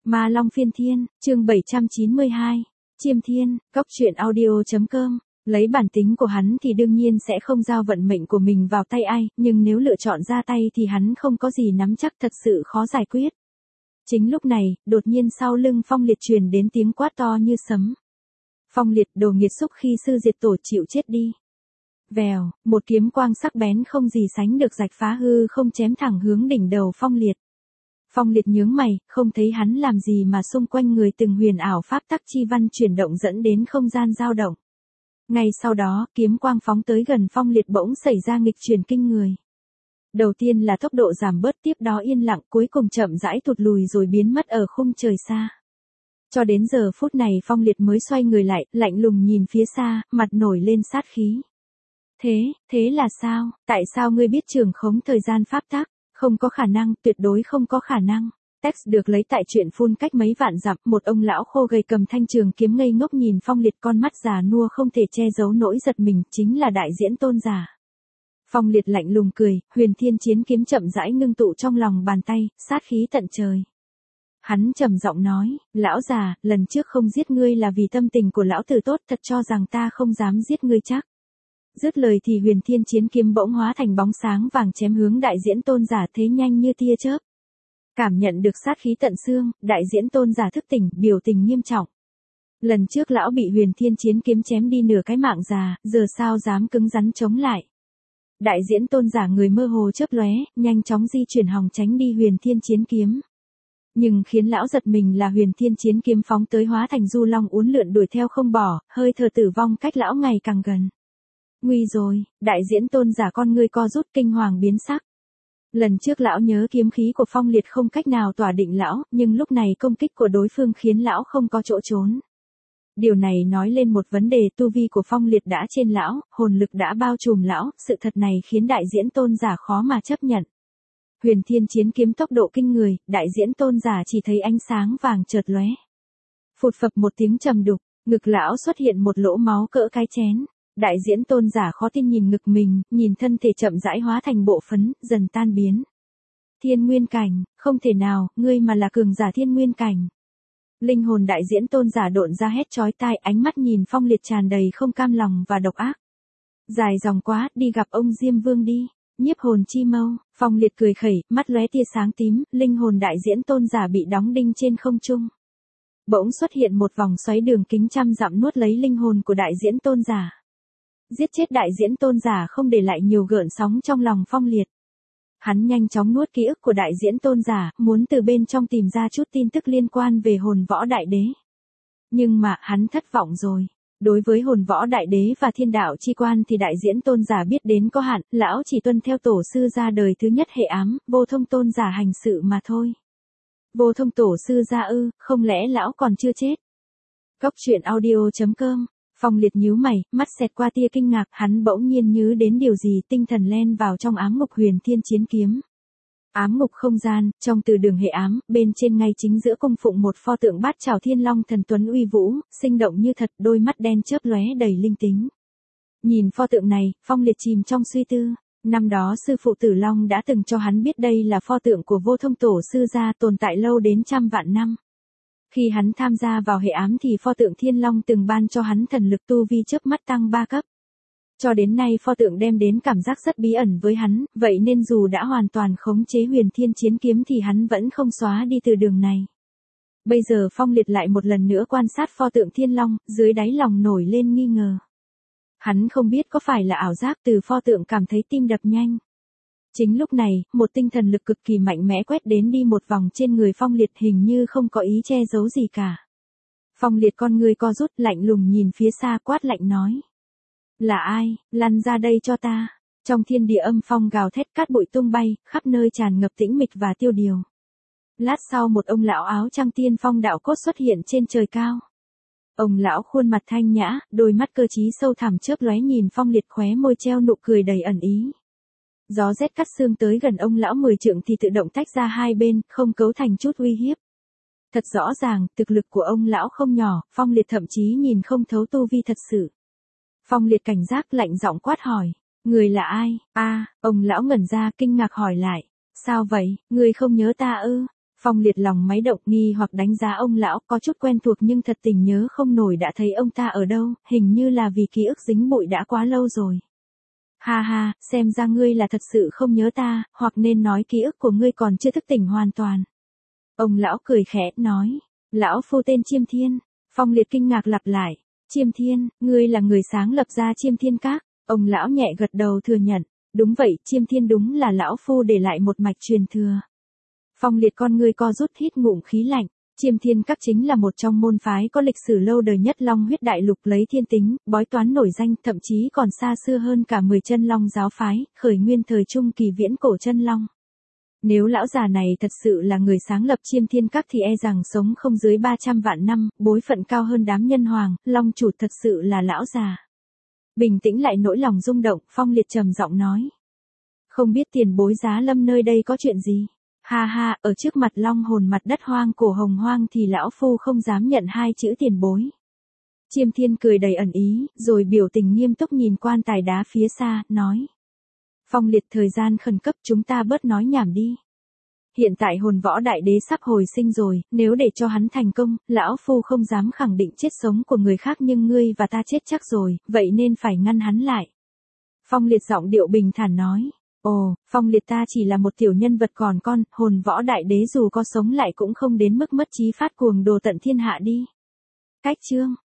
Ma Long Phiên Thiên, chương 792, Chiêm Thiên, Cóc truyện audio.com. Lấy bản tính của hắn thì đương nhiên sẽ không giao vận mệnh của mình vào tay ai, nhưng nếu lựa chọn ra tay thì hắn không có gì nắm chắc, thật sự khó giải quyết. Chính lúc này, đột nhiên sau lưng Phong Liệt truyền đến tiếng quát to như sấm. Phong Liệt, đồ nghiệt xúc, khi sư diệt tổ chịu chết đi. Vèo, một kiếm quang sắc bén không gì sánh được rạch phá hư không chém thẳng hướng đỉnh đầu Phong Liệt. Phong Liệt nhướng mày, không thấy hắn làm gì mà xung quanh người từng huyền ảo pháp tắc chi văn chuyển động dẫn đến không gian dao động. Ngay sau đó, kiếm quang phóng tới gần Phong Liệt bỗng xảy ra nghịch chuyển kinh người. Đầu tiên là tốc độ giảm bớt, tiếp đó yên lặng, cuối cùng chậm rãi thụt lùi rồi biến mất ở khung trời xa. Cho đến giờ phút này Phong Liệt mới xoay người lại, lạnh lùng nhìn phía xa, mặt nổi lên sát khí. Thế là sao? Tại sao ngươi biết trường khống thời gian pháp tắc? Không có khả năng, tuyệt đối không có khả năng. Text được lấy tại truyện phun cách mấy vạn dặm, một ông lão khô gầy cầm thanh trường kiếm ngây ngốc nhìn Phong Liệt, con mắt già nua không thể che giấu nỗi giật mình, chính là đại diễn tôn giả. Phong Liệt lạnh lùng cười, huyền thiên chiến kiếm chậm rãi ngưng tụ trong lòng bàn tay, sát khí tận trời. Hắn trầm giọng nói, lão già, lần trước không giết ngươi là vì tâm tình của lão tử tốt, thật cho rằng ta không dám giết ngươi chắc. Dứt lời thì huyền thiên chiến kiếm bỗng hóa thành bóng sáng vàng chém hướng đại diễn tôn giả thế nhanh như tia chớp. Cảm nhận được sát khí tận xương, đại diễn tôn giả thức tỉnh, biểu tình nghiêm trọng. Lần trước lão bị huyền thiên chiến kiếm chém đi nửa cái mạng già, giờ sao dám cứng rắn chống lại. Đại diễn tôn giả người mơ hồ chớp lóe, nhanh chóng di chuyển hòng tránh đi huyền thiên chiến kiếm. Nhưng khiến lão giật mình là huyền thiên chiến kiếm phóng tới hóa thành du long uốn lượn đuổi theo không bỏ, hơi thở tử vong cách lão ngày càng gần. Nguy rồi, đại diễn tôn giả con ngươi co rút, kinh hoàng biến sắc. Lần trước lão nhớ kiếm khí của Phong Liệt không cách nào tỏa định lão, nhưng lúc này công kích của đối phương khiến lão không có chỗ trốn. Điều này nói lên một vấn đề, tu vi của Phong Liệt đã trên lão, hồn lực đã bao trùm lão, sự thật này khiến đại diễn tôn giả khó mà chấp nhận. Huyền thiên chiến kiếm tốc độ kinh người, đại diễn tôn giả chỉ thấy ánh sáng vàng chợt lóe. Phụt phập một tiếng trầm đục, ngực lão xuất hiện một lỗ máu cỡ cái chén. Đại diễn tôn giả khó tin nhìn ngực mình, nhìn thân thể chậm rãi hóa thành bộ phấn, dần tan biến. Thiên nguyên cảnh, không thể nào, ngươi mà là cường giả thiên nguyên cảnh. Linh hồn đại diễn tôn giả độn ra hét chói tai, ánh mắt nhìn Phong Liệt tràn đầy không cam lòng và độc ác. Dài dòng quá, đi gặp ông Diêm Vương đi. Nhiếp hồn chi mâu, Phong Liệt cười khẩy, mắt lóe tia sáng tím, linh hồn đại diễn tôn giả bị đóng đinh trên không trung. Bỗng xuất hiện một vòng xoáy đường kính trăm dặm nuốt lấy linh hồn của đại diễn tôn giả. Giết chết đại diễn tôn giả không để lại nhiều gợn sóng trong lòng Phong Liệt. Hắn nhanh chóng nuốt ký ức của đại diễn tôn giả, muốn từ bên trong tìm ra chút tin tức liên quan về hồn võ đại đế. Nhưng mà, hắn thất vọng rồi. Đối với hồn võ đại đế và thiên đạo chi quan thì đại diễn tôn giả biết đến có hạn, lão chỉ tuân theo tổ sư ra đời thứ nhất hệ ám, vô thông tôn giả hành sự mà thôi. Vô thông tổ sư ra ư, không lẽ lão còn chưa chết? Cóc truyện audio.com. Phong Liệt nhíu mày, mắt xẹt qua tia kinh ngạc, hắn bỗng nhiên nhớ đến điều gì, tinh thần len vào trong ám ngục huyền thiên chiến kiếm. Ám ngục không gian, trong từ đường hệ ám, bên trên ngay chính giữa cung phụng một pho tượng bát trảo thiên long thần tuấn uy vũ, sinh động như thật, đôi mắt đen chớp lóe đầy linh tính. Nhìn pho tượng này, Phong Liệt chìm trong suy tư. Năm đó sư phụ Tử Long đã từng cho hắn biết đây là pho tượng của vô thông tổ sư gia, tồn tại lâu đến trăm vạn năm. Khi hắn tham gia vào hệ ám thì pho tượng thiên long từng ban cho hắn thần lực tu vi chớp mắt tăng 3 cấp. Cho đến nay pho tượng đem đến cảm giác rất bí ẩn với hắn, vậy nên dù đã hoàn toàn khống chế huyền thiên chiến kiếm thì hắn vẫn không xóa đi từ đường này. Bây giờ Phong Liệt lại một lần nữa quan sát pho tượng thiên long, dưới đáy lòng nổi lên nghi ngờ. Hắn không biết có phải là ảo giác, từ pho tượng cảm thấy tim đập nhanh. Chính lúc này, một tinh thần lực cực kỳ mạnh mẽ quét đến đi một vòng trên người Phong Liệt, hình như không có ý che giấu gì cả. Phong Liệt con người co rút, lạnh lùng nhìn phía xa, quát lạnh nói. Là ai, lăn ra đây cho ta. Trong thiên địa âm phong gào thét, cát bụi tung bay, khắp nơi tràn ngập tĩnh mịch và tiêu điều. Lát sau một ông lão áo trăng tiên phong đạo cốt xuất hiện trên trời cao. Ông lão khuôn mặt thanh nhã, đôi mắt cơ trí sâu thẳm chớp lóe nhìn Phong Liệt, khóe môi treo nụ cười đầy ẩn ý. Gió rét cắt xương tới gần ông lão 10 trượng thì tự động tách ra hai bên, không cấu thành chút uy hiếp. Thật rõ ràng, thực lực của ông lão không nhỏ, Phong Liệt thậm chí nhìn không thấu tu vi thật sự. Phong Liệt cảnh giác, lạnh giọng quát hỏi, người là ai? Ông lão ngẩn ra kinh ngạc hỏi lại, sao vậy, người không nhớ ta ư? Phong Liệt lòng máy động nghi hoặc đánh giá ông lão, có chút quen thuộc nhưng thật tình nhớ không nổi đã thấy ông ta ở đâu, hình như là vì ký ức dính bụi đã quá lâu rồi. Ha ha, xem ra ngươi là thật sự không nhớ ta, hoặc nên nói ký ức của ngươi còn chưa thức tỉnh hoàn toàn. Ông lão cười khẽ, nói, lão phu tên Chiêm Thiên. Phong Liệt kinh ngạc lặp lại, Chiêm Thiên, ngươi là người sáng lập ra Chiêm Thiên Các. Ông lão nhẹ gật đầu thừa nhận, đúng vậy, Chiêm Thiên đúng là lão phu để lại một mạch truyền thừa. Phong Liệt con ngươi co rút hít ngụm khí lạnh. Chiêm Thiên Các chính là một trong môn phái có lịch sử lâu đời nhất Long Huyết Đại Lục, lấy thiên tính, bói toán nổi danh, thậm chí còn xa xưa hơn cả 10 chân long giáo phái, khởi nguyên thời trung kỳ viễn cổ chân long. Nếu lão già này thật sự là người sáng lập Chiêm Thiên Các thì e rằng sống không dưới 300 vạn năm, bối phận cao hơn đám nhân hoàng, long chủ thật sự là lão già. Bình tĩnh lại nỗi lòng rung động, Phong Liệt trầm giọng nói. Không biết tiền bối giá lâm nơi đây có chuyện gì? Ha ha, ở trước mặt long hồn mặt đất hoang cổ hồng hoang thì lão phu không dám nhận hai chữ tiền bối. Chiêm Thiên cười đầy ẩn ý, rồi biểu tình nghiêm túc nhìn quan tài đá phía xa, nói. Phong Liệt, thời gian khẩn cấp, chúng ta bớt nói nhảm đi. Hiện tại hồn võ đại đế sắp hồi sinh rồi, nếu để cho hắn thành công, lão phu không dám khẳng định chết sống của người khác, nhưng ngươi và ta chết chắc rồi, vậy nên phải ngăn hắn lại. Phong Liệt giọng điệu bình thản nói. Ồ, Phong Liệt, ta chỉ là một tiểu nhân vật còn con, hồn võ đại đế dù có sống lại cũng không đến mức mất trí phát cuồng đồ tận thiên hạ đi. Cách chương